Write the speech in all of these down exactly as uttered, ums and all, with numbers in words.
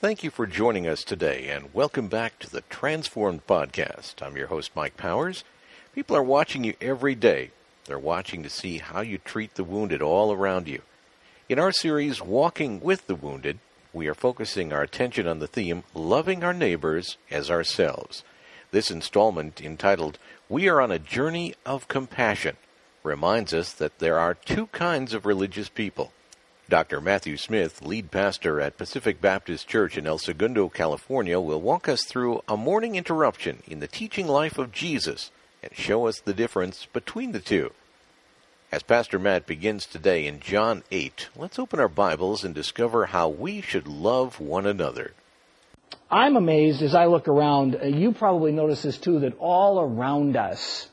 Thank you for joining us today, and welcome back to the Transformed Podcast. I'm your host, Mike Powers. People are watching you every day. They're watching to see how you treat the wounded all around you. In our series, Walking with the Wounded, we are focusing our attention on the theme, Loving Our Neighbors as Ourselves. This installment, entitled, We Are on a Journey of Compassion, reminds us that there are two kinds of religious people. Doctor Matthew Smith, lead pastor at Pacific Baptist Church in El Segundo, California, will walk us through a morning interruption in the teaching life of Jesus and show us the difference between the two. As Pastor Matt begins today in John eight, let's open our Bibles and discover how we should love one another. I'm amazed as I look around. Uh, you probably notice this too, that all around us,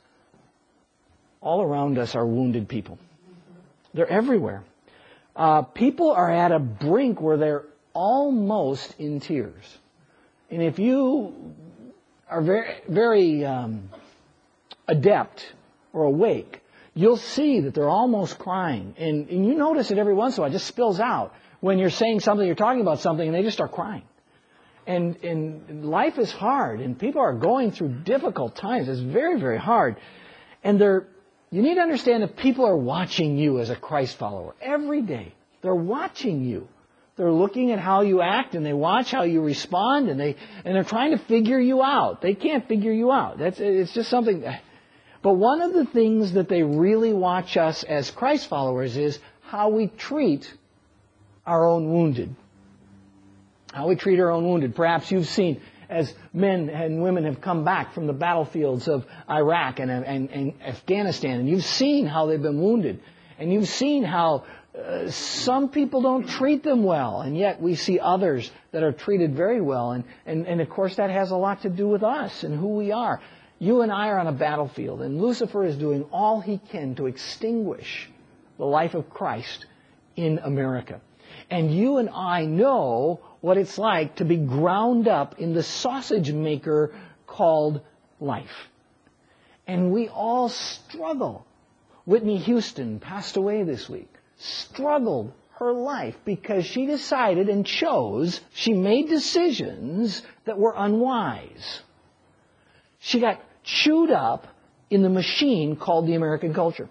all around us are wounded people. They're everywhere. Uh, people are at a brink where they're almost in tears. And if you are very, very um, adept or awake, you'll see that they're almost crying. And, and you notice it every once in a while. It just spills out when you're saying something, you're talking about something, and they just start crying. And, and life is hard, and people are going through difficult times. It's very, very hard. And they're You need to understand that people are watching you as a Christ follower every day. They're watching you. They're looking at how you act, and they watch how you respond, and they and they're trying to figure you out. They can't figure you out. That's it's just something. But one of the things that they really watch us as Christ followers is how we treat our own wounded. How we treat our own wounded. Perhaps you've seen, as men and women have come back from the battlefields of Iraq and, and, and Afghanistan, and you've seen how they've been wounded, and you've seen how uh, some people don't treat them well, and yet we see others that are treated very well, and, and, and of course that has a lot to do with us and who we are. You and I are on a battlefield, and Lucifer is doing all he can to extinguish the life of Christ in America. And you and I know what it's like to be ground up in the sausage maker called life. And we all struggle. Whitney Houston passed away this week. Struggled her life because she decided and chose, she made decisions that were unwise. She got chewed up in the machine called the American culture.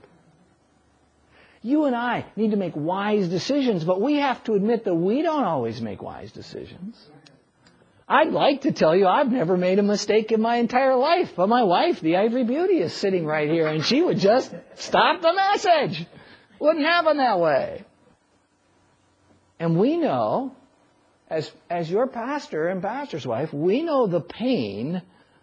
You and I need to make wise decisions, but we have to admit that we don't always make wise decisions. I'd like to tell you I've never made a mistake in my entire life, but my wife, the Ivory Beauty, is sitting right here, and she would just stop the message. Wouldn't happen that way. And we know, as, as your pastor and pastor's wife, we know the pain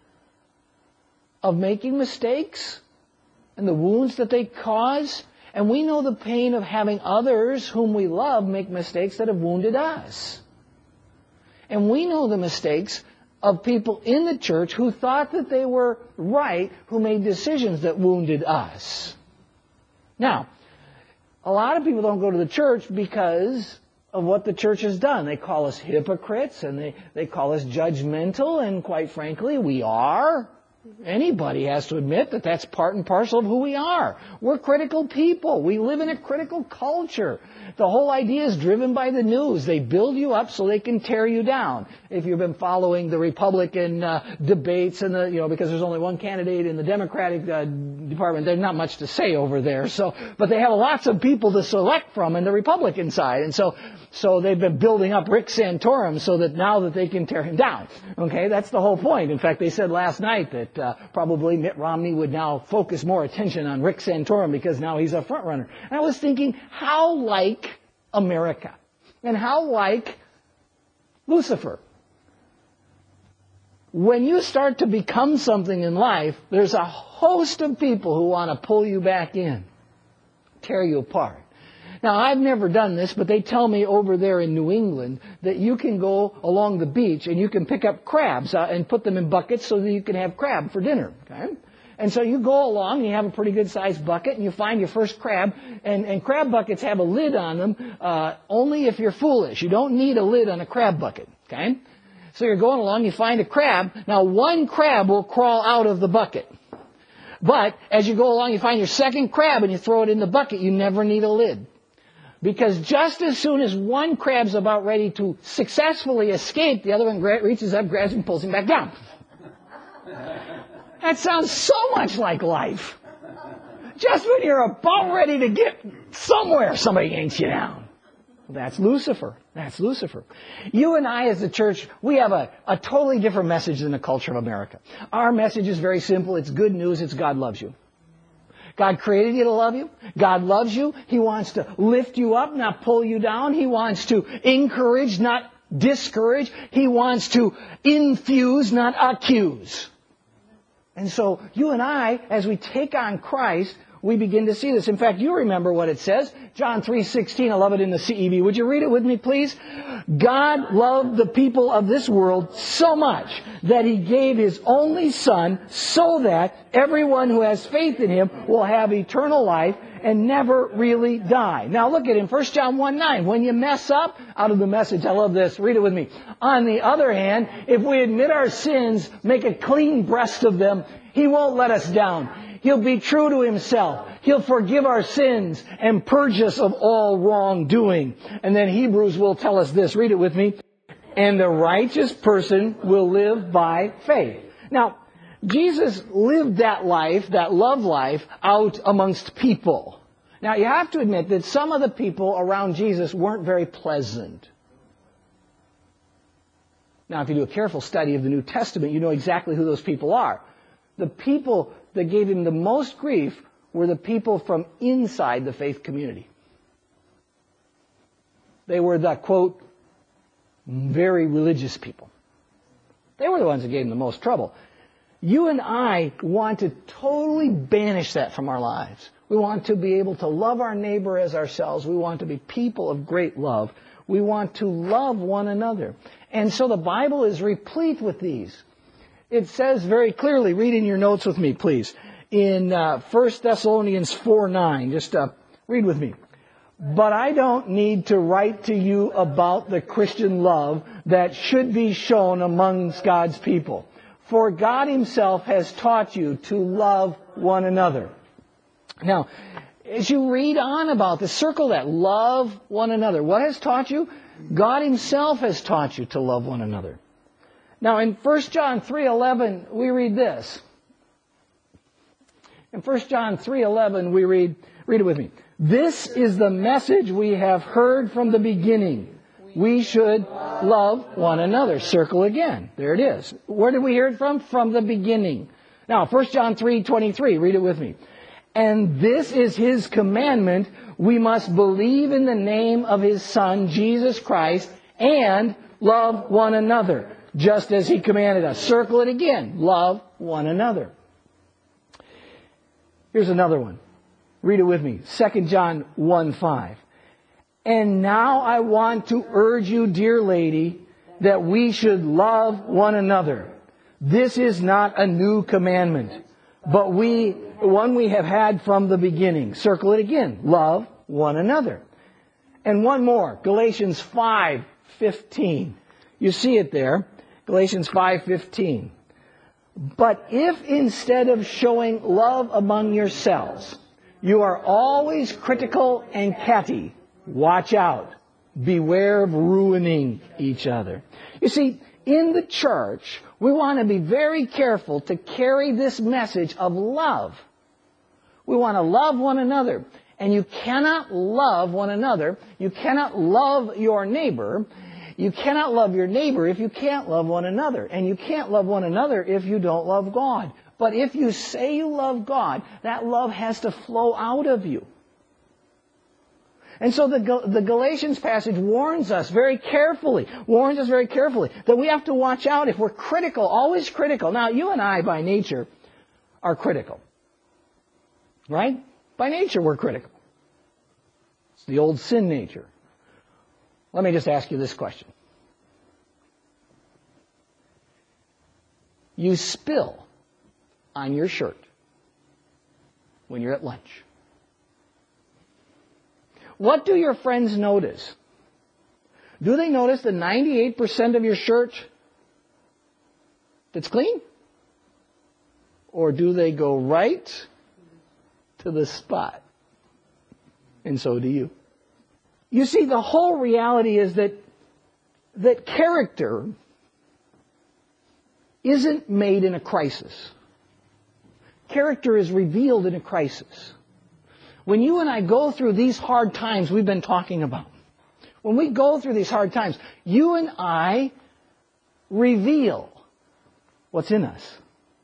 of making mistakes and the wounds that they cause. And we know the pain of having others whom we love make mistakes that have wounded us. And we know the mistakes of people in the church who thought that they were right, who made decisions that wounded us. Now, a lot of people don't go to the church because of what the church has done. They call us hypocrites, and they, they call us judgmental, and quite frankly, we are. Anybody has to admit that that's part and parcel of who we are. We're critical people. We live in a critical culture. The whole idea is driven by the news. They build you up so they can tear you down. If you've been following the Republican uh, debates and the, you know, because there's only one candidate in the Democratic uh, department, there's not much to say over there. So, but they have lots of people to select from in the Republican side, and so, so they've been building up Rick Santorum so that now that they can tear him down. Okay, that's the whole point. In fact, they said last night that Uh, probably Mitt Romney would now focus more attention on Rick Santorum because now he's a front runner. And I was thinking, how like America and how like Lucifer. When you start to become something in life, there's a host of people who want to pull you back in, tear you apart. Now, I've never done this, but they tell me over there in New England that you can go along the beach and you can pick up crabs uh, and put them in buckets so that you can have crab for dinner. Okay? And so you go along and you have a pretty good sized bucket and you find your first crab. And, and crab buckets have a lid on them uh, only if you're foolish. You don't need a lid on a crab bucket. Okay? So you're going along, you find a crab. Now, one crab will crawl out of the bucket. But as you go along, you find your second crab and you throw it in the bucket. You never need a lid. Because just as soon as one crab's about ready to successfully escape, the other one gra- reaches up, grabs him, and pulls him back down. That sounds so much like life. Just when you're about ready to get somewhere, somebody yanks you down. That's Lucifer. That's Lucifer. You and I as the church, we have a, a totally different message than the culture of America. Our message is very simple. It's good news. It's God loves you. God created you to love you. God loves you. He wants to lift you up, not pull you down. He wants to encourage, not discourage. He wants to infuse, not accuse. And so you and I, as we take on Christ, we begin to see this. In fact, you remember what it says. John three sixteen, I love it in the C E V. Would you read it with me, please? God loved the people of this world so much that He gave His only Son so that everyone who has faith in Him will have eternal life and never really die. Now look at it in First John one nine. When you mess up, out of the Message, I love this. Read it with me. On the other hand, if we admit our sins, make a clean breast of them, He won't let us down. He'll be true to Himself. He'll forgive our sins and purge us of all wrongdoing. And then Hebrews will tell us this. Read it with me. And the righteous person will live by faith. Now, Jesus lived that life, that love life, out amongst people. Now, you have to admit that some of the people around Jesus weren't very pleasant. Now, if you do a careful study of the New Testament, you know exactly who those people are. The people that gave Him the most grief were the people from inside the faith community. They were the, quote, very religious people. They were the ones that gave Him the most trouble. You and I want to totally banish that from our lives. We want to be able to love our neighbor as ourselves. We want to be people of great love. We want to love one another. And so the Bible is replete with these. It says very clearly, read in your notes with me, please, in uh, First Thessalonians four nine. Just uh, read with me. But I don't need to write to you about the Christian love that should be shown amongst God's people. For God Himself has taught you to love one another. Now, as you read on about this, circle that, love one another. What has taught you? God Himself has taught you to love one another. Now, in First John three eleven, we read this. In First John three eleven, we read, read it with me. This is the message we have heard from the beginning. We should love one another. Circle again. There it is. Where did we hear it from? From the beginning. Now, First John three twenty-three, read it with me. And this is His commandment. We must believe in the name of His Son, Jesus Christ, and love one another, just as He commanded us. Circle it again. Love one another. Here's another one. Read it with me. Second John one five. And now I want to urge you, dear lady, that we should love one another. This is not a new commandment, but we, one we have had from the beginning. Circle it again. Love one another. And one more. Galatians five fifteen. You see it there. Galatians five fifteen. But if instead of showing love among yourselves, you are always critical and catty, watch out. Beware of ruining each other. You see, in the church, we want to be very careful to carry this message of love. We want to love one another. And you cannot love one another. You cannot love your neighbor. You cannot love your neighbor if you can't love one another. And you can't love one another if you don't love God. But if you say you love God, that love has to flow out of you. And so the, the Galatians passage warns us very carefully, warns us very carefully, that we have to watch out if we're critical, always critical. Now, you and I, by nature, are critical. Right? By nature, we're critical. It's the old sin nature. Let me just ask you this question. You spill on your shirt when you're at lunch. What do your friends notice? Do they notice the ninety-eight percent of your shirt that's clean? Or do they go right to the spot? And so do you. You see, the whole reality is that, that character isn't made in a crisis. Character is revealed in a crisis. When you and I go through these hard times we've been talking about, when we go through these hard times, you and I reveal what's in us.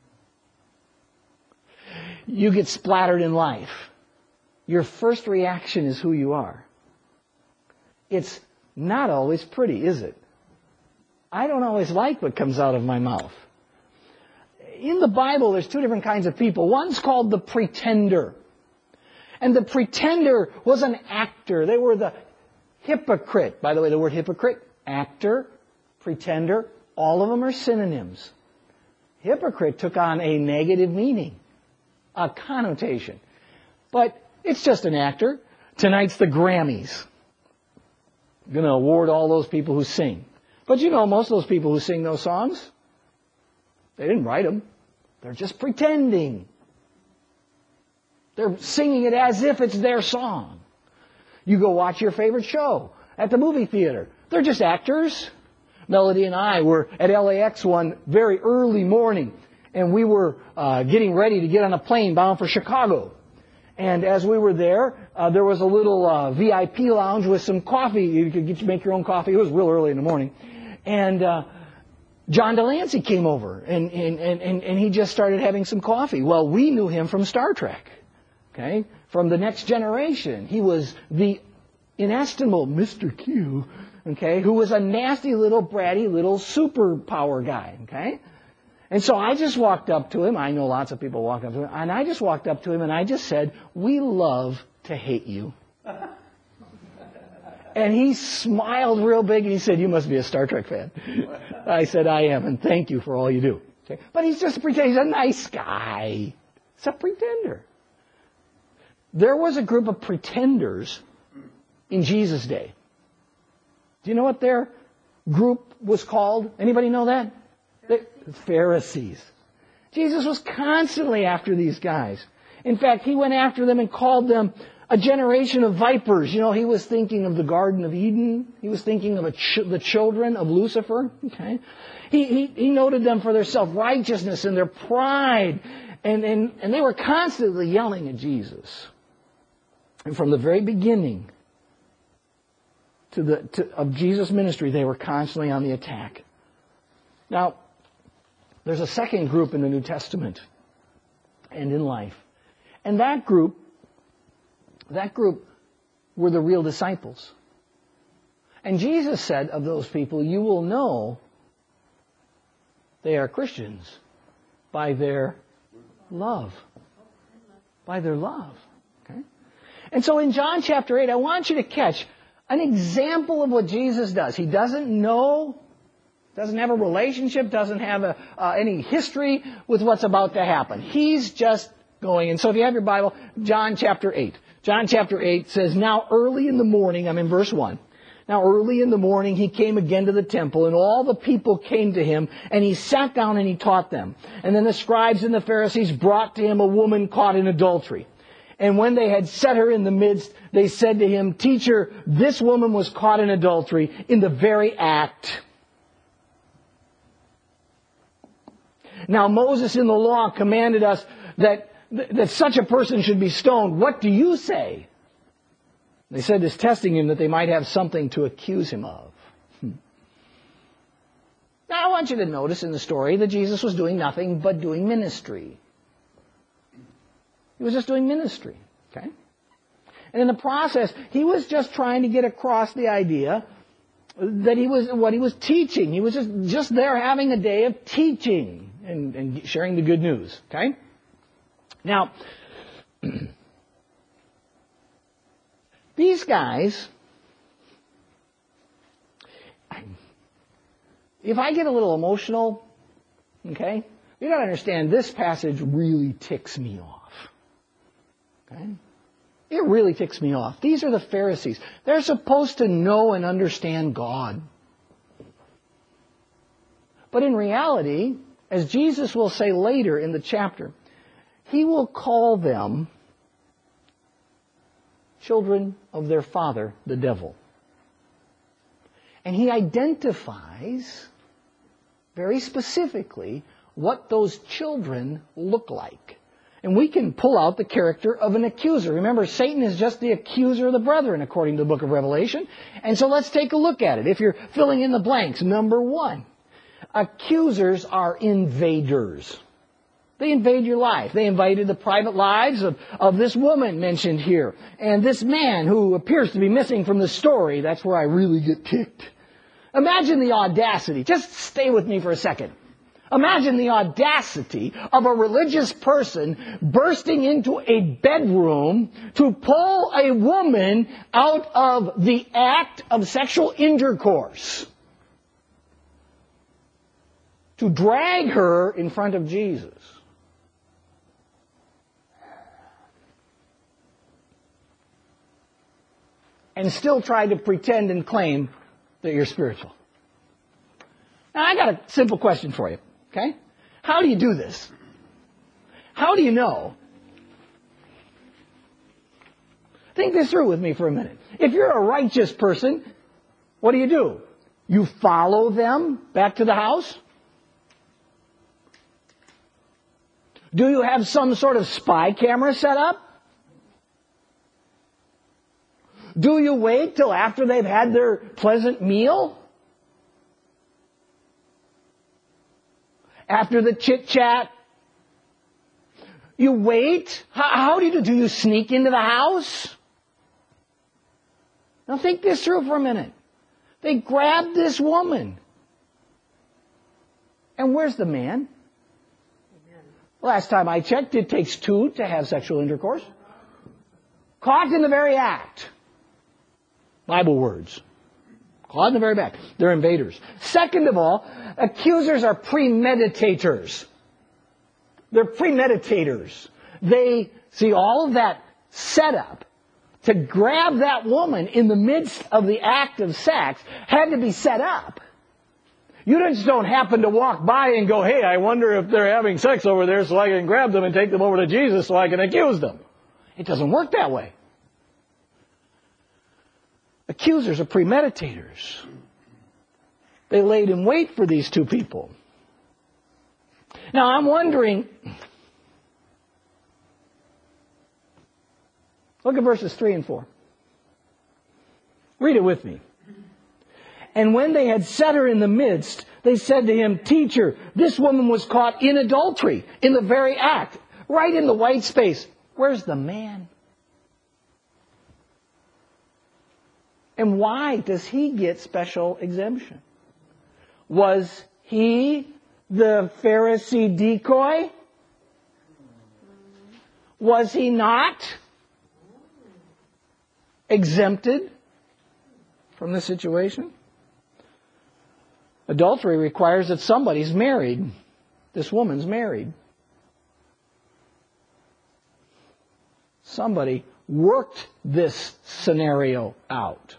You get splattered in life. Your first reaction is who you are. It's not always pretty, is it? I don't always like what comes out of my mouth. In the Bible, there's two different kinds of people. One's called the pretender. And the pretender was an actor. They were the hypocrite. By the way, the word hypocrite, actor, pretender, all of them are synonyms. Hypocrite took on a negative meaning, a connotation. But it's just an actor. Tonight's the Grammys. I'm going to award all those people who sing. But you know, most of those people who sing those songs, they didn't write them. They're just pretending. They're singing it as if it's their song. You go watch your favorite show at the movie theater. They're just actors. Melody and I were at L A X one very early morning, and we were uh, getting ready to get on a plane bound for Chicago. And as we were there, uh, there was a little uh, V I P lounge with some coffee. You could get, make your own coffee. It was real early in the morning. And uh, John Delancey came over, and, and, and, and he just started having some coffee. Well, we knew him from Star Trek, okay, from The Next Generation. He was the inestimable Mister Q, okay, who was a nasty little, bratty little superpower guy, okay? And so I just walked up to him. I know lots of people walk up to him. And I just walked up to him and I just said, "We love to hate you." And he smiled real big and he said, "You must be a Star Trek fan." I said, "I am, and thank you for all you do." Okay? But he's just a pretender. He's a nice guy. He's a pretender. There was a group of pretenders in Jesus' day. Do you know what their group was called? Anybody know that? The Pharisees. Jesus was constantly after these guys. In fact, he went after them and called them a generation of vipers. You know, he was thinking of the Garden of Eden. He was thinking of a ch- the children of Lucifer. Okay, he, he he noted them for their self-righteousness and their pride, and and and they were constantly yelling at Jesus. And from the very beginning to the to, of Jesus' ministry, they were constantly on the attack. Now, there's a second group in the New Testament and in life. And that group, that group were the real disciples. And Jesus said of those people, "You will know they are Christians by their love." By their love. Okay? And so in John chapter eight, I want you to catch an example of what Jesus does. He doesn't know, doesn't have a relationship, doesn't have a, uh, any history with what's about to happen. He's just going. And so if you have your Bible, John chapter eight. John chapter eight says, "Now early in the morning," I'm in verse one. "Now early in the morning he came again to the temple, and all the people came to him, and he sat down and he taught them. And then the scribes and the Pharisees brought to him a woman caught in adultery. And when they had set her in the midst, they said to him, 'Teacher, this woman was caught in adultery in the very act. Now Moses in the law commanded us that, that such a person should be stoned. What do you say?' They said this, testing him that they might have something to accuse him of." Hmm. Now I want you to notice in the story that Jesus was doing nothing but doing ministry. He was just doing ministry. Okay? And in the process, he was just trying to get across the idea that he was, what he was teaching. He was just, just there having a day of teaching and, and sharing the good news. Okay? Now, these guys, if I get a little emotional, okay, you got to understand this passage really ticks me off. Okay? It really ticks me off. These are the Pharisees. They're supposed to know and understand God. But in reality, as Jesus will say later in the chapter, he will call them children of their father, the devil. And he identifies very specifically what those children look like. And we can pull out the character of an accuser. Remember, Satan is just the accuser of the brethren, according to the book of Revelation. And so let's take a look at it. If you're filling in the blanks, number one, accusers are invaders. They invade your life. They invaded the private lives of, of this woman mentioned here. And this man who appears to be missing from the story. That's where I really get ticked. Imagine the audacity. Just stay with me for a second. Imagine the audacity of a religious person bursting into a bedroom to pull a woman out of the act of sexual intercourse. To drag her in front of Jesus. And still try to pretend and claim that you're spiritual. Now I got a simple question for you. Okay? How do you do this? How do you know? Think this through with me for a minute. If you're a righteous person, what do you do? You follow them back to the house? Do you have some sort of spy camera set up? Do you wait till after they've had their pleasant meal? After the chit-chat? You wait? How, how do you do? Do you sneak into the house? Now think this through for a minute. They grabbed this woman. And where's the man? Amen. Last time I checked, it takes two to have sexual intercourse. Caught in the very act. Bible words. Caught in the very act. They're invaders. Second of all, accusers are premeditators. They're premeditators. They see all of that setup to grab that woman in the midst of the act of sex had to be set up. You just don't happen to walk by and go, hey, I wonder if they're having sex over there so I can grab them and take them over to Jesus so I can accuse them. It doesn't work that way. Accusers are premeditators. They laid in wait for these two people. Now I'm wondering, look at verses three and four. Read it with me. And when they had set her in the midst, they said to him, Teacher, this woman was caught in adultery, in the very act, right in the white space. Where's the man? And why does he get special exemption? Was he the Pharisee decoy? Was he not exempted from the situation? Adultery requires that somebody's married. This woman's married. Somebody worked this scenario out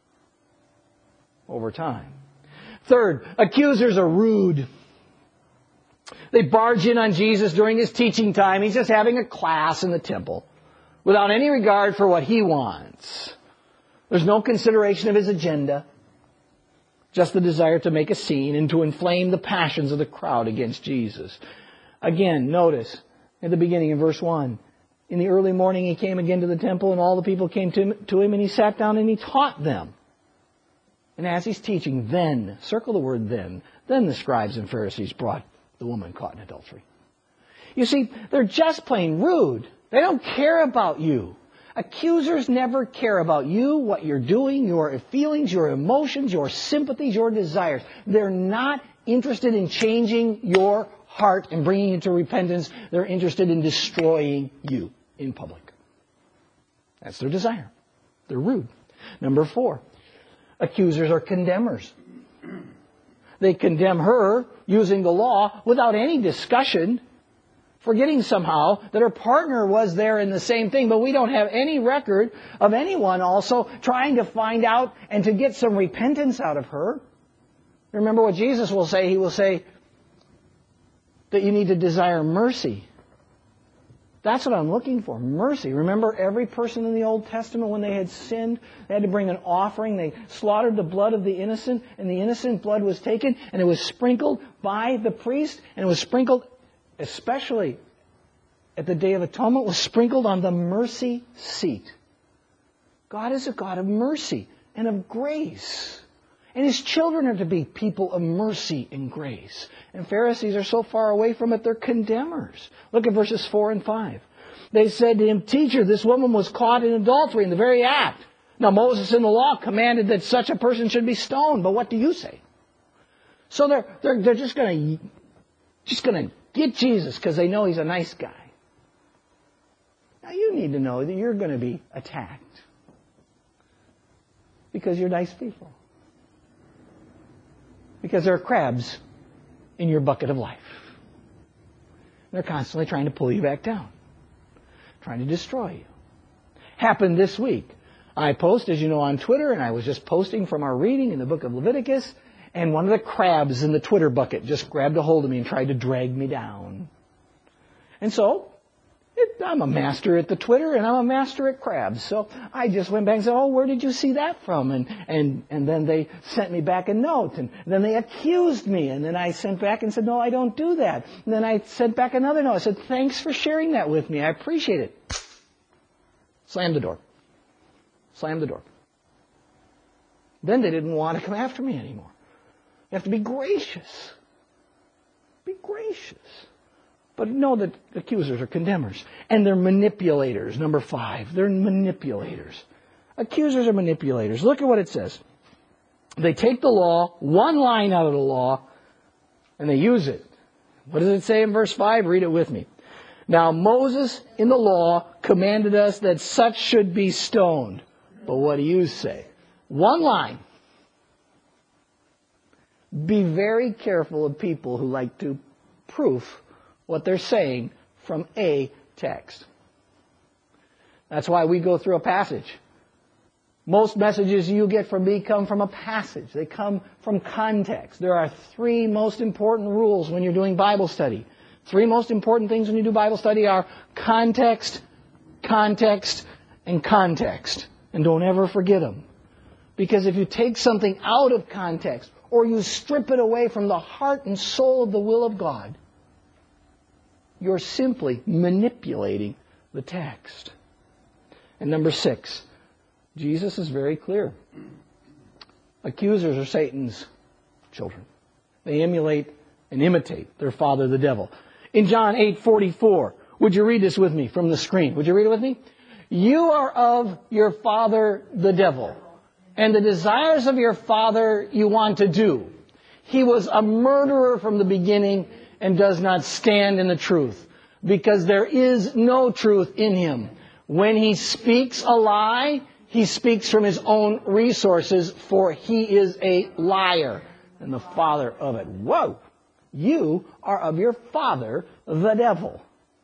over time. Third, accusers are rude. They barge in on Jesus during his teaching time. He's just having a class in the temple without any regard for what he wants. There's no consideration of his agenda. Just the desire to make a scene and to inflame the passions of the crowd against Jesus. Again, notice at the beginning in verse one. In the early morning he came again to the temple and all the people came to him, to him and he sat down and he taught them. And as he's teaching, then, circle the word then, then the scribes and Pharisees brought the woman caught in adultery. You see, they're just plain rude. They don't care about you. Accusers never care about you, what you're doing, your feelings, your emotions, your sympathies, your desires. They're not interested in changing your heart and bringing you to repentance. They're interested in destroying you in public. That's their desire. They're rude. Number four, accusers are condemners. They condemn her using the law without any discussion, forgetting somehow that her partner was there in the same thing, but we don't have any record of anyone also trying to find out and to get some repentance out of her. Remember what Jesus will say. He will say that you need to desire mercy That's what I'm looking for. Mercy. Remember every person in the Old Testament when they had sinned, they had to bring an offering. They slaughtered the blood of the innocent, and the innocent blood was taken, and it was sprinkled by the priest, and it was sprinkled, especially at the Day of Atonement, was sprinkled on the mercy seat. God is a God of mercy and of grace. And His children are to be people of mercy and grace. And Pharisees are so far away from it, they're condemners. Look at verses four and five. They said to Him, Teacher, this woman was caught in adultery in the very act. Now Moses in the law commanded that such a person should be stoned. But what do you say? So they're, they're, they're just going to just going to get Jesus because they know He's a nice guy. Now you need to know that you're going to be attacked because you're nice people. Because there are crabs in your bucket of life. They're constantly trying to pull you back down. Trying to destroy you. Happened this week. I post, as you know, on Twitter, and I was just posting from our reading in the book of Leviticus, and one of the crabs in the Twitter bucket just grabbed a hold of me and tried to drag me down. And so, it, I'm a master at the Twitter, and I'm a master at crabs. So I just went back and said, oh, where did you see that from? And, and, and then they sent me back a note, and then they accused me. And then I sent back and said, no, I don't do that. And then I sent back another note. I said, thanks for sharing that with me. I appreciate it. Slammed the door. Slammed the door. Then they didn't want to come after me anymore. You have to be gracious. Be gracious. But know that accusers are condemners. And they're manipulators. Number five, they're manipulators. Accusers are manipulators. Look at what it says. They take the law, one line out of the law, and they use it. What does it say in verse five? Read it with me. Now Moses in the law commanded us that such should be stoned. But what do you say? One line. Be very careful of people who like to proof what they're saying from a text. That's why we go through a passage. Most messages you get from me come from a passage. They come from context. There are three most important rules when you're doing Bible study. Three most important things when you do Bible study are context, context, and context. And don't ever forget them. Because if you take something out of context, or you strip it away from the heart and soul of the will of God, you're simply manipulating the text. And number six, Jesus is very clear. Accusers are Satan's children. They emulate and imitate their father, the devil. In John eight forty-four, would you read this with me from the screen? Would you read it with me? You are of your father, the devil, and the desires of your father you want to do. He was a murderer from the beginning and does not stand in the truth, because there is no truth in him. When he speaks a lie, he speaks from his own resources, for he is a liar and the father of it. Whoa! You are of your father, the devil.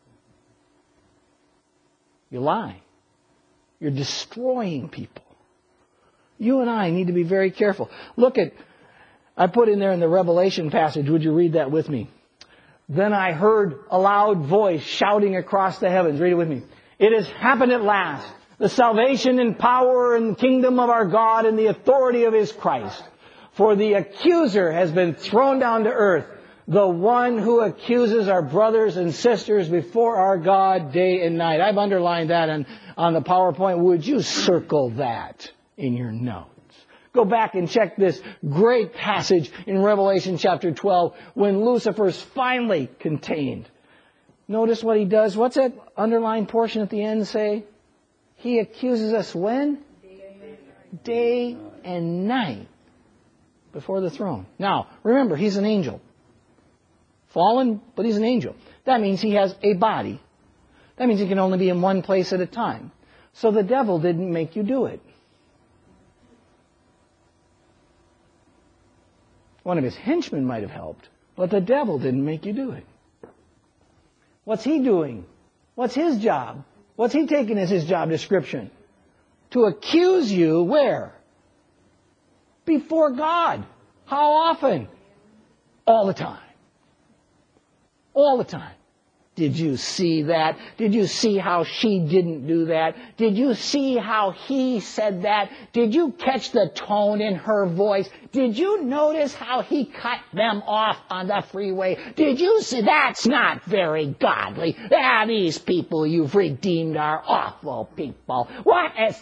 You lie. You're destroying people. You and I need to be very careful. Look at, I put in there in the Revelation passage, would you read that with me? Then I heard a loud voice shouting across the heavens. Read it with me. It has happened at last. The salvation and power and kingdom of our God and the authority of His Christ. For the accuser has been thrown down to earth. The one who accuses our brothers and sisters before our God day and night. I've underlined that on, on the PowerPoint. Would you circle that in your notes? Go back and check this great passage in Revelation chapter twelve when Lucifer's finally contained. Notice what he does. What's that underlined portion at the end say? He accuses us when? Day and night before the throne. Now, remember, he's an angel. Fallen, but he's an angel. That means he has a body. That means he can only be in one place at a time. So the devil didn't make you do it. One of his henchmen might have helped, but the devil didn't make you do it. What's he doing? What's his job? What's he taking as his job description? To accuse you where? Before God. How often? All the time. All the time. Did you see that? Did you see how she didn't do that? Did you see how he said that? Did you catch the tone in her voice? Did you notice how he cut them off on the freeway? Did you see? That's not very godly. Ah, these people you've redeemed are awful people. What is...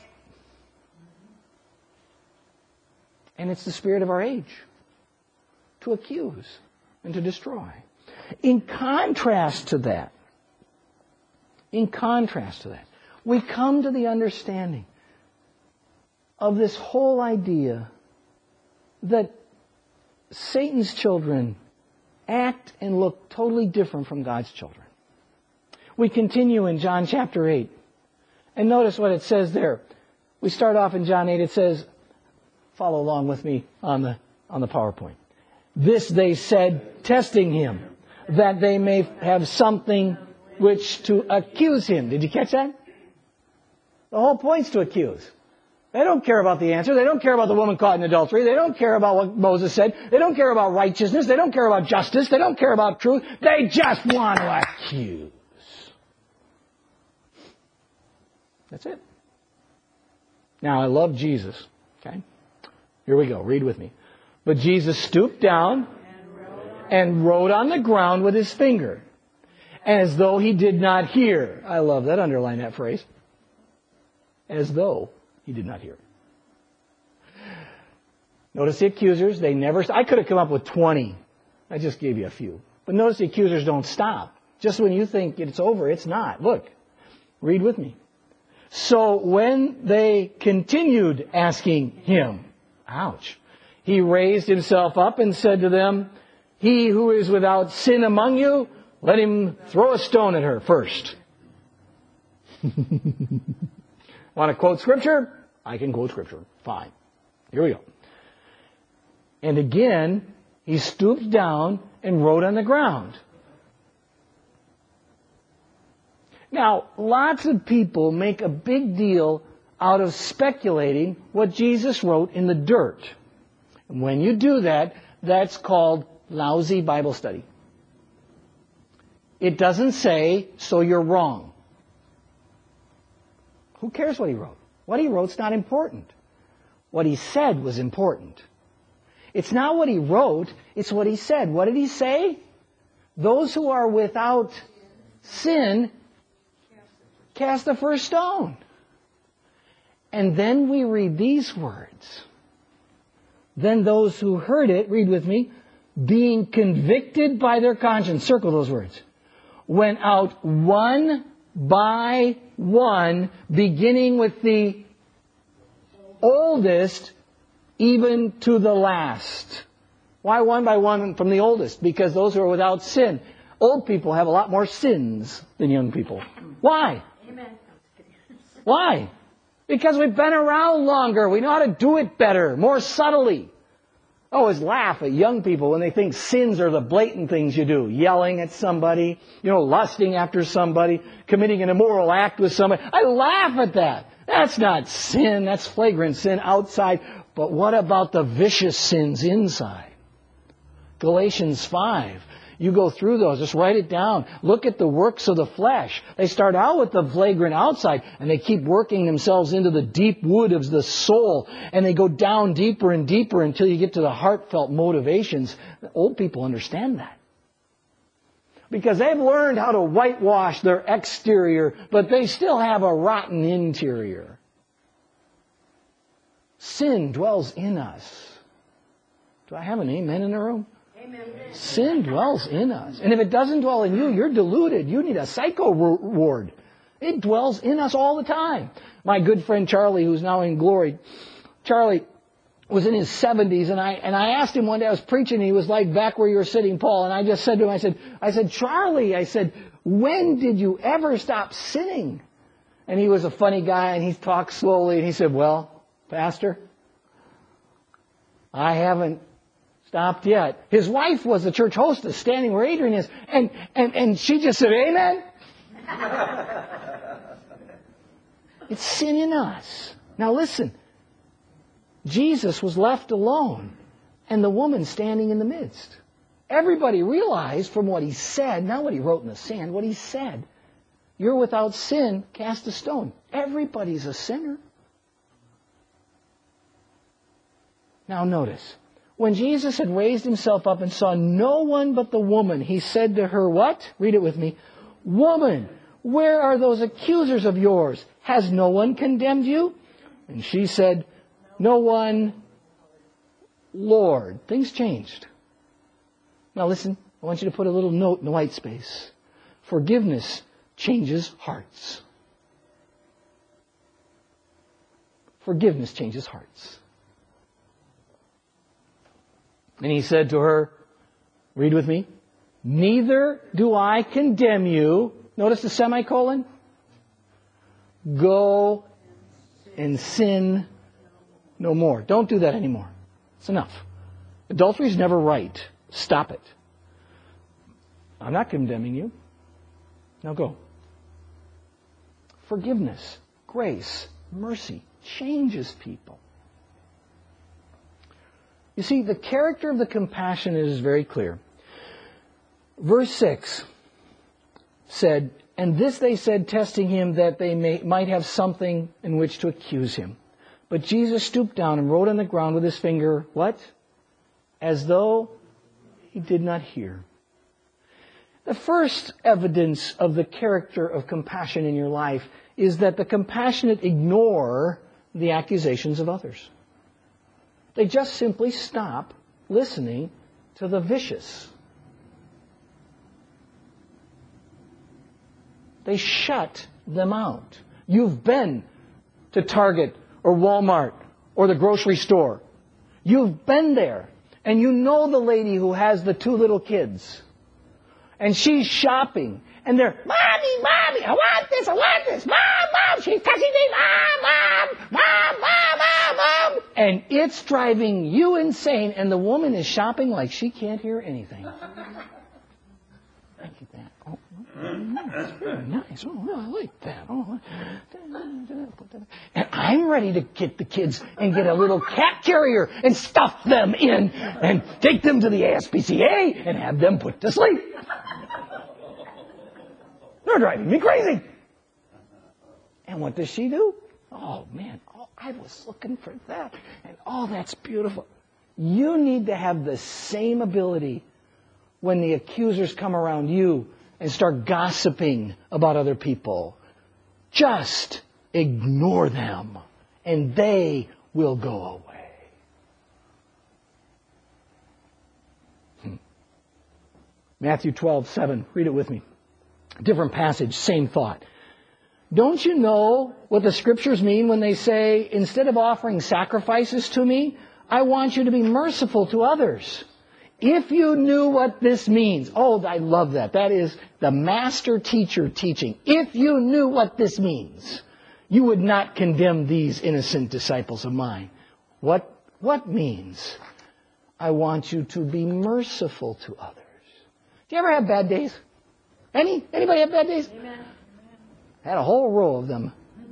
And it's the spirit of our age to accuse and to destroy. In contrast to that, in contrast to that, we come to the understanding of this whole idea that Satan's children act and look totally different from God's children. We continue in John chapter eight. And notice what it says there. We start off in John eight. It says, follow along with me on the, on the PowerPoint. This they said, testing him, that they may have something which to accuse him. Did you catch that? The whole point's to accuse. They don't care about the answer. They don't care about the woman caught in adultery. They don't care about what Moses said. They don't care about righteousness. They don't care about justice. They don't care about truth. They just want to accuse. That's it. Now, I love Jesus. Okay? Here we go. Read with me. But Jesus stooped down and wrote on the ground with his finger, as though he did not hear. I love that. Underline that phrase. As though he did not hear. Notice the accusers. They never... I could have come up with twenty. I just gave you a few. But notice the accusers don't stop. Just when you think it's over, it's not. Look. Read with me. So when they continued asking him, ouch, he raised himself up and said to them, he who is without sin among you, let him throw a stone at her first. Want to quote Scripture? I can quote Scripture. Fine. Here we go. And again, he stooped down and wrote on the ground. Now, lots of people make a big deal out of speculating what Jesus wrote in the dirt. And when you do that, that's called lousy Bible study. It doesn't say, so you're wrong. Who cares what he wrote? What he wrote's not important. What he said was important. It's not what he wrote, it's what he said. What did he say? Those who are without sin, cast the first stone. And then we read these words. Then those who heard it, read with me, being convicted by their conscience, circle those words, went out one by one, beginning with the oldest, even to the last. Why one by one from the oldest? Because those who are without sin. Old people have a lot more sins than young people. Why? Amen. Why? Because we've been around longer. We know how to do it better, more subtly. I always laugh at young people when they think sins are the blatant things you do. Yelling at somebody, you know, lusting after somebody, committing an immoral act with somebody. I laugh at that. That's not sin. That's flagrant sin outside. But what about the vicious sins inside? Galatians five. You go through those. Just write it down. Look at the works of the flesh. They start out with the flagrant outside, and they keep working themselves into the deep wood of the soul, and they go down deeper and deeper until you get to the heartfelt motivations. Old people understand that. Because they've learned how to whitewash their exterior, but they still have a rotten interior. Sin dwells in us. Do I have an amen in the room? Amen. Sin dwells in us. And if it doesn't dwell in you, you're deluded. You need a psycho ward. It dwells in us all the time. My good friend Charlie, who's now in glory, Charlie was in his seventies, and I and I asked him one day, I was preaching, and he was like back where you were sitting, Paul, and I just said to him, I said, I said, Charlie, I said, when did you ever stop sinning? And he was a funny guy, and he talked slowly, and he said, well, Pastor, I haven't stopped yet. His wife was the church hostess standing where Adrian is, and, and, and she just said, amen. It's sin in us. Now listen, Jesus was left alone, and the woman standing in the midst. everybody realized from what he said, not what he wrote in the sand, what he said. You're without sin, cast a stone. Everybody's a sinner. Now notice, when Jesus had raised himself up and saw no one but the woman, he said to her, what? Read it with me. Woman, where are those accusers of yours? Has no one condemned you? And she said, no one, Lord. Things changed. Now listen, I want you to put a little note in the white space. Forgiveness changes hearts. Forgiveness changes hearts. And he said to her, read with me, neither do I condemn you. Notice the semicolon. Go and sin no more. Don't do that anymore. It's enough. Adultery is never right. Stop it. I'm not condemning you. Now go. Forgiveness, grace, mercy changes people. You see, the character of the compassionate is very clear. Verse six said, and this they said, testing him, that they may, might have something in which to accuse him. But Jesus stooped down and wrote on the ground with his finger, what? As though he did not hear. The first evidence of the character of compassion in your life is that the compassionate ignore the accusations of others. They just simply stop listening to the vicious. They shut them out. You've been to Target or Walmart or the grocery store. You've been there and you know the lady who has the two little kids. And she's shopping. And they're, Mommy, Mommy, I want this, I want this. Mom, Mom, she's touching me. Mom, Mom, Mom, Mom, Mom, Mom. And it's driving you insane. And the woman is shopping like she can't hear anything. Thank you, Dad. Oh, very nice, very nice. Oh, I like that. Oh. And I'm ready to get the kids and get a little cat carrier and stuff them in and take them to the A S P C A and have them put to sleep. They're driving me crazy. And what does she do? Oh, man, oh, I was looking for that. And oh, that's beautiful. You need to have the same ability when the accusers come around you and start gossiping about other people. Just ignore them, and they will go away. Hmm. Matthew twelve seven. Read it with me. Different passage, same thought. Don't you know what the Scriptures mean when they say, instead of offering sacrifices to me, I want you to be merciful to others? If you knew what this means, oh, I love that. That is the master teacher teaching. If you knew what this means, you would not condemn these innocent disciples of mine. What, what means? I want you to be merciful to others. Do you ever have bad days? Any? Anybody have bad days? Amen. I had a whole row of them.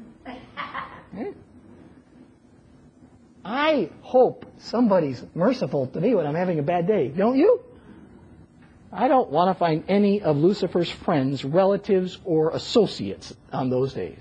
I hope somebody's merciful to me when I'm having a bad day. Don't you? I don't want to find any of Lucifer's friends, relatives, or associates on those days.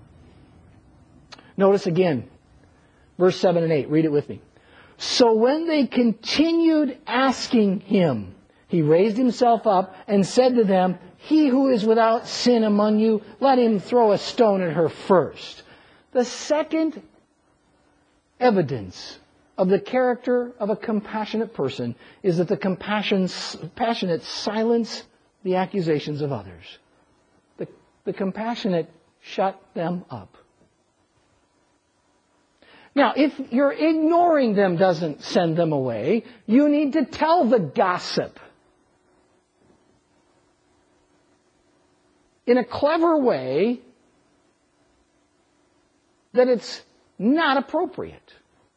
Notice again, verse seven and eight. Read it with me. So when they continued asking him, he raised himself up and said to them, he who is without sin among you, let him throw a stone at her first. The second evidence of the character of a compassionate person is that the compassionate silence the accusations of others. The, the compassionate shut them up. Now, if you're ignoring them doesn't send them away, you need to tell the gossip in a clever way that it's not appropriate.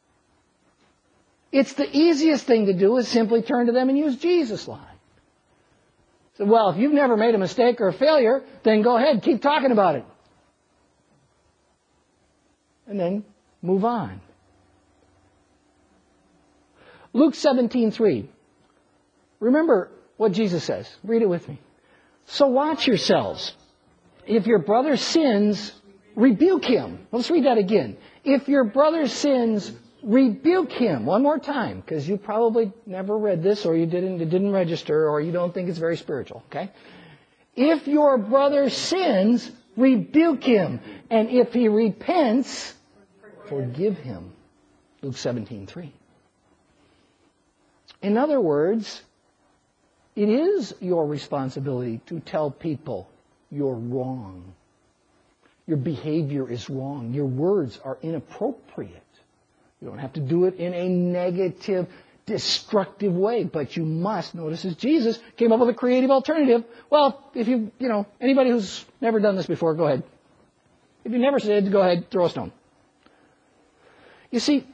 It's the easiest thing to do is simply turn to them and use Jesus' line. So, well, if you've never made a mistake or a failure, then go ahead, keep talking about it. And then move on. Luke seventeen three. Remember what Jesus says. Read it with me. So watch yourselves. If your brother sins, rebuke him. Let's read that again. If your brother sins, rebuke him. One more time, because you probably never read this, or you didn't, it didn't register, or you don't think it's very spiritual. Okay? If your brother sins, rebuke him. And if he repents, forgive him. Luke seventeen three. In other words, it is your responsibility to tell people you're wrong. Your behavior is wrong. Your words are inappropriate. You don't have to do it in a negative, destructive way, but you must. Notice as Jesus came up with a creative alternative. Well, if you, you know, anybody who's never done this before, go ahead. If you never said, go ahead, throw a stone. You see,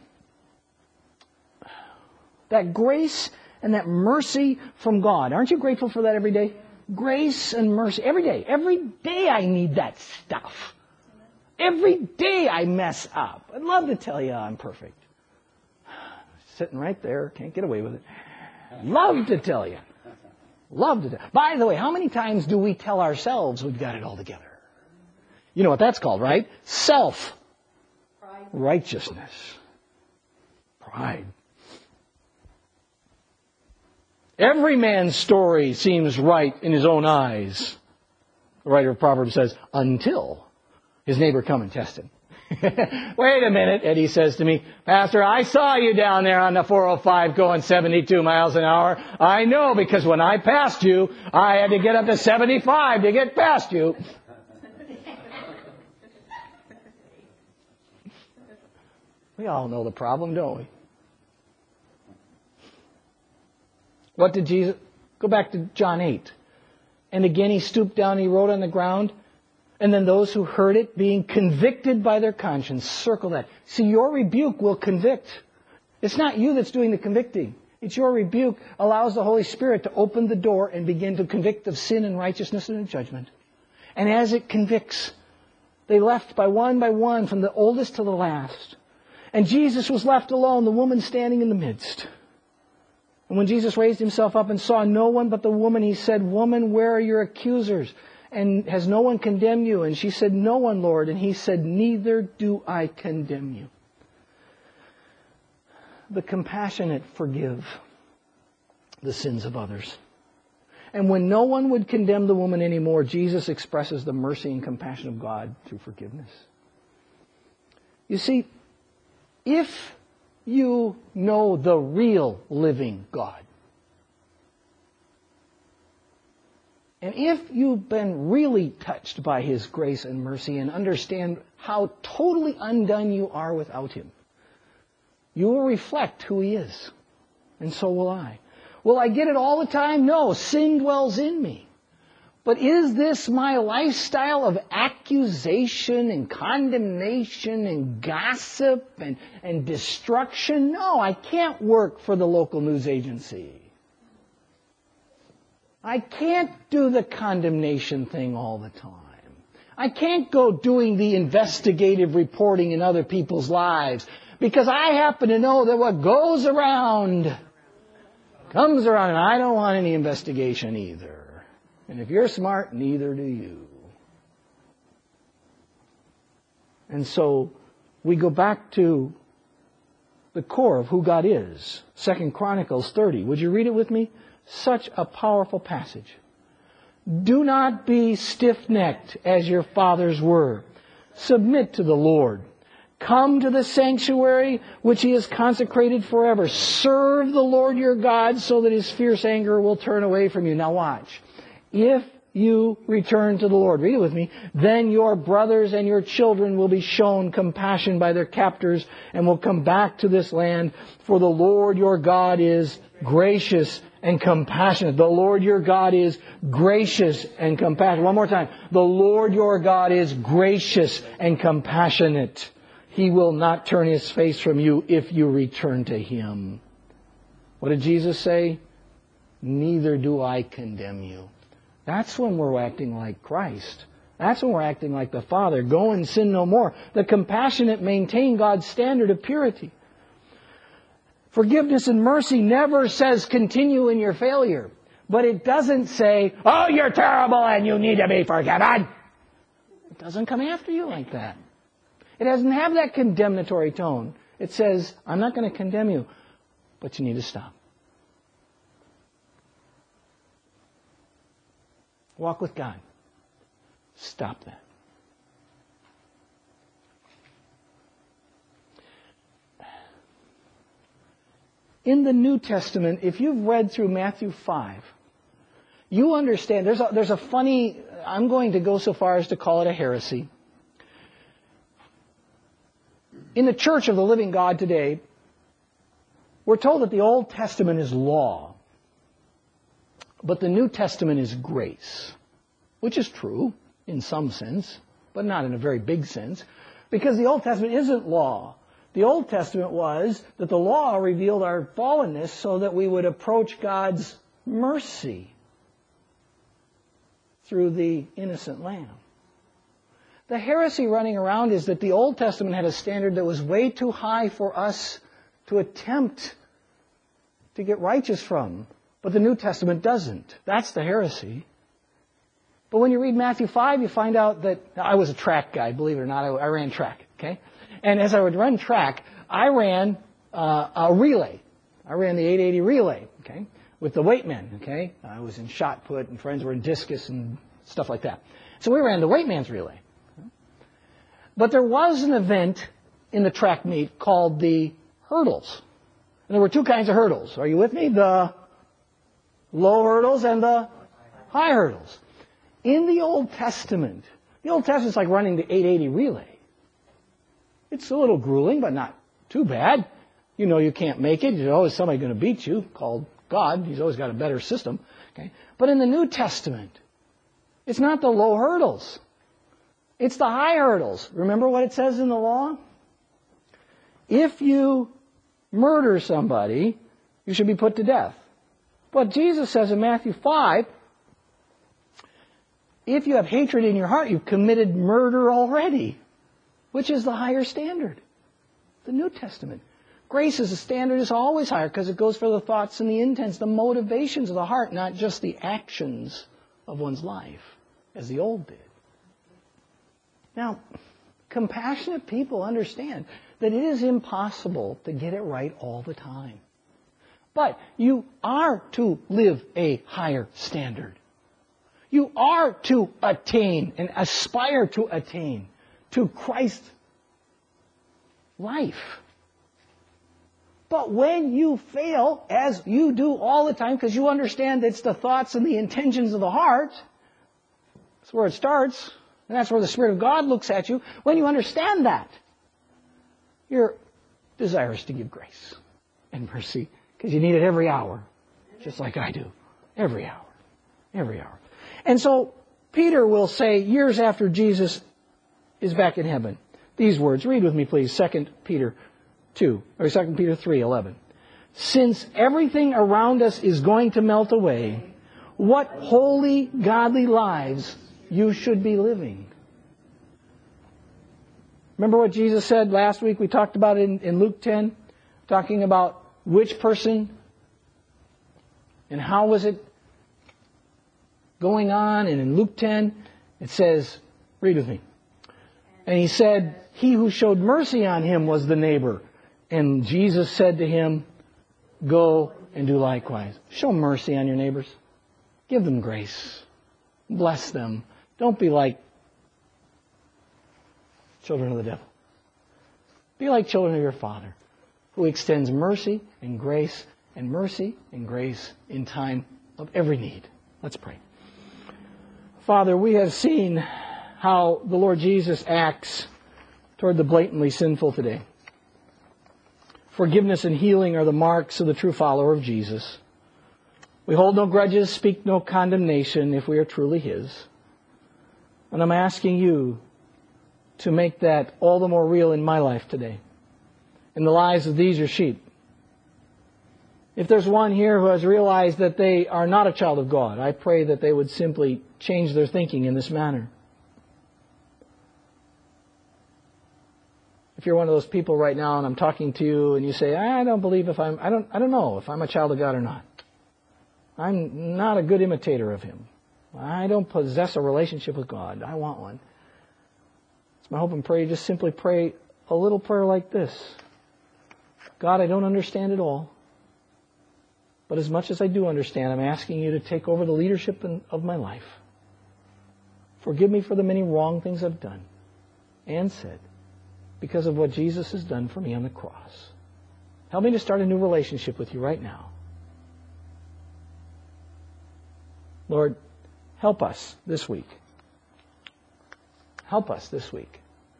that grace and that mercy from God. Aren't you grateful for that every day? Grace and mercy. Every day. Every day I need that stuff. Every day I mess up. I'd love to tell you I'm perfect. Sitting right there. Can't get away with it. Love to tell you. Love to tell. By the way, how many times do we tell ourselves we've got it all together? You know what that's called, right? Self-righteousness. Pride. Every man's story seems right in his own eyes. The writer of Proverbs says, until his neighbor come and test him. Wait a minute, Eddie says to me, Pastor, I saw you down there on the four oh five going seventy-two miles an hour. I know, because when I passed you, I had to get up to seventy-five to get past you. We all know the problem, don't we? What did Jesus... Go back to John eight. And again he stooped down and he wrote on the ground. And then those who heard it, being convicted by their conscience. Circle that. See, your rebuke will convict. It's not you that's doing the convicting. It's your rebuke allows the Holy Spirit to open the door and begin to convict of sin and righteousness and judgment. And as it convicts, they left by one by one, from the oldest to the last. And Jesus was left alone, the woman standing in the midst. And when Jesus raised himself up and saw no one but the woman, he said, Woman, where are your accusers? And has no one condemned you? And she said, No one, Lord. And he said, Neither do I condemn you. The compassionate forgive the sins of others. And when no one would condemn the woman anymore, Jesus expresses the mercy and compassion of God through forgiveness. You see, if you know the real living God, and if you've been really touched by His grace and mercy and understand how totally undone you are without Him, you will reflect who He is. And so will I. Will I get it all the time? No. Sin dwells in me. But is this my lifestyle of accusation and condemnation and gossip and, and destruction? No, I can't work for the local news agency. I can't do the condemnation thing all the time. I can't go doing the investigative reporting in other people's lives, because I happen to know that what goes around comes around, and I don't want any investigation either. And if you're smart, neither do you. And so we go back to the core of who God is. Second Chronicles thirty. Would you read it with me? Such a powerful passage. Do not be stiff-necked as your fathers were. Submit to the Lord. Come to the sanctuary which He has consecrated forever. Serve the Lord your God so that His fierce anger will turn away from you. Now watch. If you return to the Lord, read it with me, then your brothers and your children will be shown compassion by their captors and will come back to this land. For the Lord your God is gracious and compassionate. The Lord your God is gracious and compassionate. One more time. The Lord your God is gracious and compassionate. He will not turn His face from you if you return to Him. What did Jesus say? Neither do I condemn you. That's when we're acting like Christ. That's when we're acting like the Father. Go and sin no more. The compassionate maintain God's standard of purity. Forgiveness and mercy never says continue in your failure. But it doesn't say, oh, you're terrible and you need to be forgiven. It doesn't come after you like that. It doesn't have that condemnatory tone. It says, I'm not going to condemn you, but you need to stop. Walk with God. Stop that. In the New Testament, if you've read through Matthew five, you understand, there's a, there's a funny, I'm going to go so far as to call it a heresy. In the Church of the Living God today, we're told that the Old Testament is law, but the New Testament is grace, which is true in some sense, but not in a very big sense, because the Old Testament isn't law. The Old Testament was that the law revealed our fallenness so that we would approach God's mercy through the innocent lamb. The heresy running around is that the Old Testament had a standard that was way too high for us to attempt to get righteous from, but the New Testament doesn't. That's the heresy. But when you read Matthew five, you find out that I was a track guy, believe it or not. I, I ran track, okay? And as I would run track, I ran uh, a relay. I ran the eight eighty relay, okay, with the weight men, okay? I was in shot put, and friends were in discus and stuff like that. So we ran the weight man's relay. But there was an event in the track meet called the hurdles. And there were two kinds of hurdles. Are you with me? The low hurdles and the high hurdles. In the Old Testament, the Old Testament's like running the eight eighty relay. It's a little grueling, but not too bad. You know you can't make it. There's always somebody going to beat you, called God. He's always got a better system. Okay? But in the New Testament, it's not the low hurdles. It's the high hurdles. Remember what it says in the law? If you murder somebody, you should be put to death. But Jesus says in Matthew five, if you have hatred in your heart, you've committed murder already. Which is the higher standard? The New Testament. Grace as a standard is always higher because it goes for the thoughts and the intents, the motivations of the heart, not just the actions of one's life, as the old did. Now, compassionate people understand that it is impossible to get it right all the time. But you are to live a higher standard. You are to attain and aspire to attain to Christ's life. But when you fail, as you do all the time, because you understand it's the thoughts and the intentions of the heart, that's where it starts, and that's where the Spirit of God looks at you. When you understand that, you're desirous to give grace and mercy, because you need it every hour, just like I do. Every hour. Every hour. And so, Peter will say, years after Jesus is back in heaven, these words. Read with me, please. Second Peter two, or Second Peter three eleven. Since everything around us is going to melt away, what holy, godly lives you should be living. Remember what Jesus said last week? We talked about it in, in Luke ten, talking about which person and how was it going on. And in Luke ten, it says, read with me. And he said, he who showed mercy on him was the neighbor. And Jesus said to him, go and do likewise. Show mercy on your neighbors. Give them grace. Bless them. Don't be like children of the devil. Be like children of your Father, who extends mercy and grace and mercy and grace in time of every need. Let's pray. Father, we have seen how the Lord Jesus acts toward the blatantly sinful today. Forgiveness and healing are the marks of the true follower of Jesus. We hold no grudges, speak no condemnation if we are truly His. And I'm asking you to make that all the more real in my life today, in the lives of these your sheep. If there's one here who has realized that they are not a child of God, I pray that they would simply change their thinking in this manner. If you're one of those people right now and I'm talking to you and you say, I don't believe if I'm, I don't, I don't know if I'm a child of God or not. I'm not a good imitator of Him. I don't possess a relationship with God. I want one. It's my hope and prayer. Just simply pray a little prayer like this. God, I don't understand it all. But as much as I do understand, I'm asking you to take over the leadership in, of my life. Forgive me for the many wrong things I've done and said because of what Jesus has done for me on the cross. Help me to start a new relationship with you right now. Lord, help us this week. Help us this week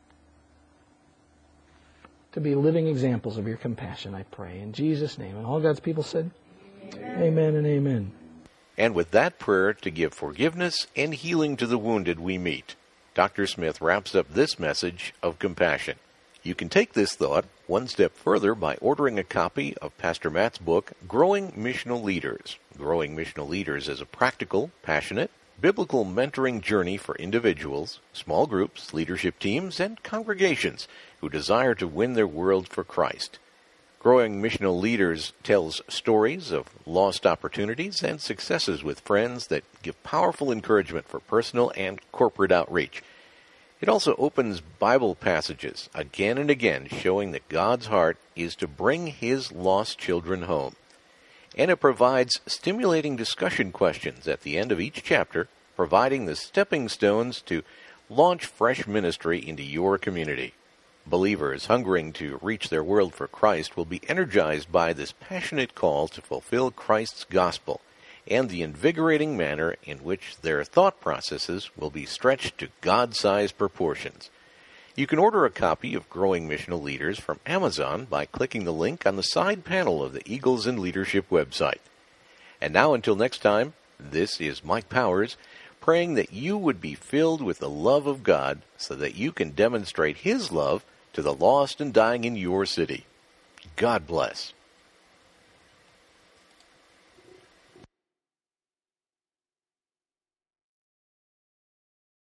to be living examples of your compassion, I pray. In Jesus' name. And all God's people said, Amen, amen and amen. And with that prayer to give forgiveness and healing to the wounded we meet, Doctor Smith wraps up this message of compassion. You can take this thought one step further by ordering a copy of Pastor Matt's book, Growing Missional Leaders. Growing Missional Leaders is a practical, passionate, biblical mentoring journey for individuals, small groups, leadership teams, and congregations who desire to win their world for Christ. Growing Missional Leaders tells stories of lost opportunities and successes with friends that give powerful encouragement for personal and corporate outreach. It also opens Bible passages again and again showing that God's heart is to bring His lost children home. And it provides stimulating discussion questions at the end of each chapter, providing the stepping stones to launch fresh ministry into your community. Believers hungering to reach their world for Christ will be energized by this passionate call to fulfill Christ's gospel and the invigorating manner in which their thought processes will be stretched to God-sized proportions. You can order a copy of Growing Missional Leaders from Amazon by clicking the link on the side panel of the Eagles in Leadership website. And now until next time, this is Mike Powers, praying that you would be filled with the love of God so that you can demonstrate His love to the lost and dying in your city. God bless.